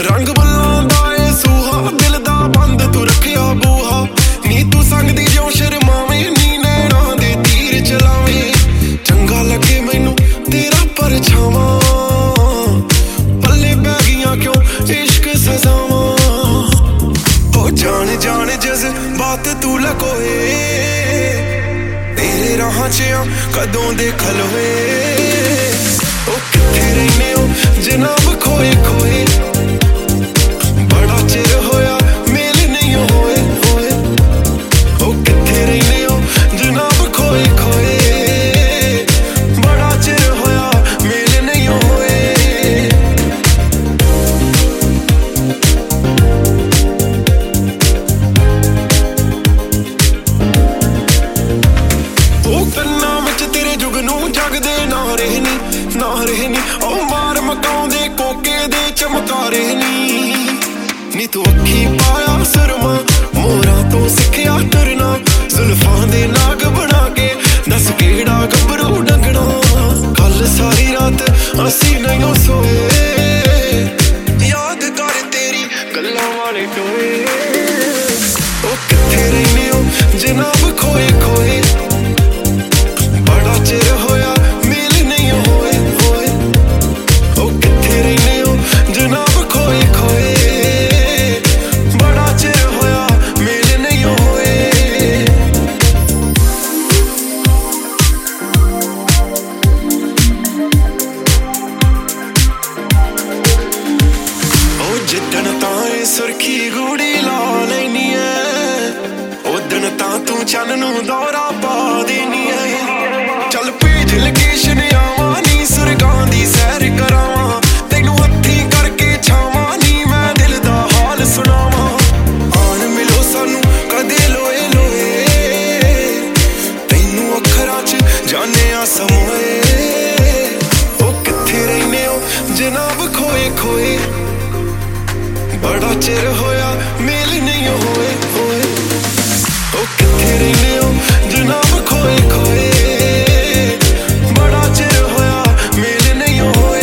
रंग बल्लां दा ए सूहा दिल दा बंद तू रखिया बूहा नी तू संगदी जो शर्मावे नी नैना दे तीर चलावे चंगा लगे मैनू तेरा परछावां पल्ले पै गईयां क्यों इश्क सजावां ओ जान जान जज़्बात तू लकोए तेरे राहां च कदों दे खलोए ओ कित्थे रहिने हो जनाब खोए खोए बड़ा चिर होया मेल नहीं होए होए ओ कित्थे रहिने हो जनाब खोए खोए बड़ा चिर होया मेल नहीं होए ओ कन्ना विच तेरे जुगनू जगदे ना रहनी ओ मार मकाउंदे कोके दे चमकारे नी तू अखी पाया सुरमा मोरा तो सिखिया तुरना जुल्फां दे नाग बना के दस केड़ा गभरू डंगना कल सारी रात असी नहीं सोए याद कर तेरी गल्लां वाले टोए ओ कित्थे रहिने हो जनाब खोए खोए बड़ा चिर होया मेल नहीं होए होए ओ कित्थे रहिने हो जनाब खोए खोए बड़ा चिर होया मेल नहीं होए ओ जिद्दन तां सुर्खी गूड़ी ला लैनी ऐ उदन तां तू चन्न नू दौरा पा देनी ऐ चल भेज लोकेशन आवां नी सुरगां दी सैर करावां तैनू हत्थी करके छावां नी मैं दिल दा हाल सुनावां आन मिलो सानू कदे लोए लोए तैनू अखरां च जाने आ समोए ओ कित्थे रहिने हो जनाब खोए खोए बड़ा चिर होया मेल नहीं होए होए ओ कित्थे रहिने हो जनाब खोए खोए बड़ा चिर होया मेल नहीं होए